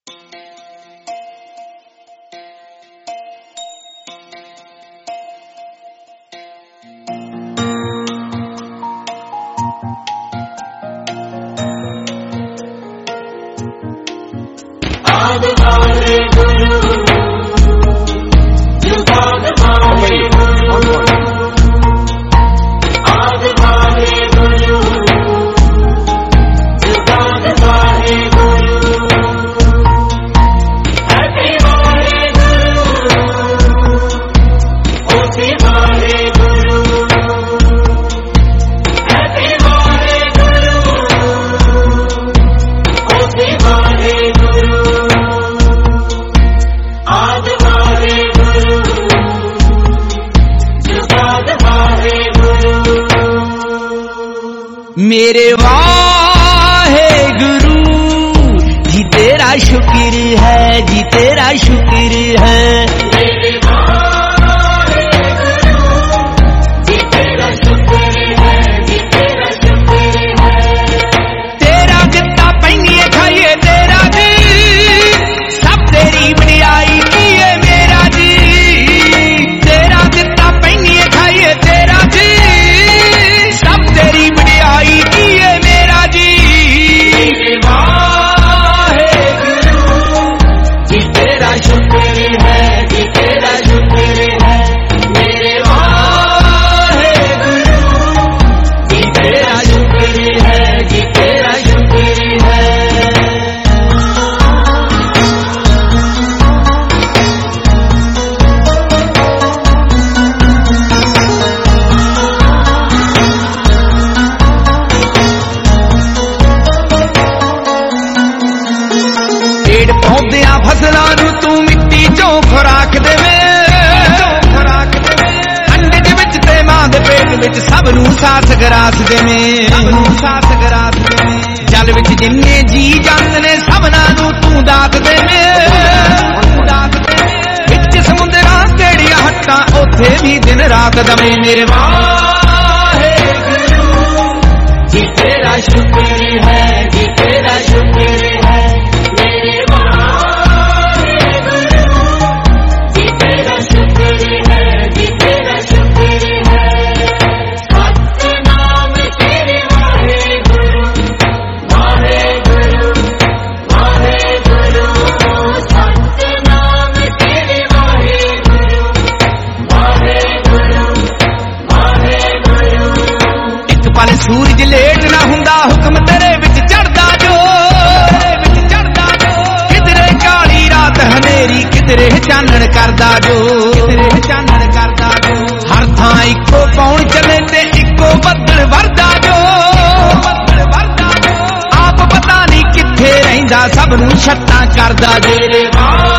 मेरे वाहे गुरु जी तेरा शुक्र है, जी तेरा शुक्र है। मेरे वाहे गुरु जी तेरा शुक्र है, जी तेरा शुक्र है। तेरा जितना पैनिए खाइए तेरा जी, सब तेरी बड़ाई किए मेरा जी। तेरा जितना पैनिए खाइए तेरा जी, सब तेरी बड़ाई किए मेरा जी। मेरे वाहे गुरु जी तेरा शुक्र है, जी तेरा शुक्र है। मेरे वाहे गुरु जी तेरा शुक्र है, जी तेरा शुक्र है। पेड़ पौधियां फसलां नूं तू मिट्टी चों खुराक देवे, अंडे विच ते मां दे पेट विच सब नूं सास गरास देवे, सब नूं सास गरास देवे। जल विच जिन्ने जी जांदे ने सबना नूं तू दात देवे, विच समुंदरां केड़ियां हट्टां उत्थे भी दिन रात दमे। मेरे वाहे गुरु जी तेरा शुक्र है, जी तेरा शुक्र है। मेरे वाहे गुरु जी तेरा शुक्र है, जी तेरा शुक्र है। सतनाम तेरे वाहे गुरु, वाहे गुरु, वाहे गुरु। सतनाम तेरे वाहे गुरु, वाहे गुरु, वाहे गुरु। एक पल सूरज लेट ना हुंदा, हुक्म तेरे विच चढ़दा जो, किधरे काली रात हनेरी, किधरे चानण करदा जो, किधरे चानण करदा जो। हर थां इक्को पौण चले ते इक्को बदल वरदा जो, आप पता नहीं किथे रहिंदा, सब नूं छत्तां करदा। मेरे